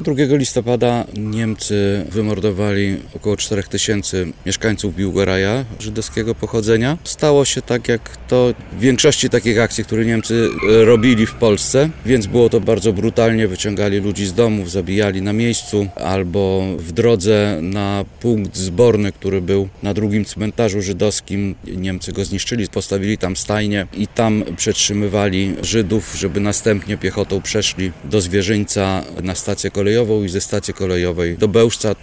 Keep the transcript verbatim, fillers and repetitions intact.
drugiego listopada Niemcy wymordowali około czterech tysięcy mieszkańców Biłgoraja żydowskiego pochodzenia. Stało się tak, jak to w większości takich akcji, które Niemcy robili w Polsce, więc było to bardzo brutalnie. Wyciągali ludzi z domów, zabijali na miejscu albo w drodze na punkt zborny, który był na drugim cmentarzu żydowskim. Niemcy go zniszczyli, postawili tam stajnie i tam przetrzymywali Żydów, żeby następnie piechotą przeszli do Zwierzyńca na stację kolejową i ze stacji kolejowej do Bełżca.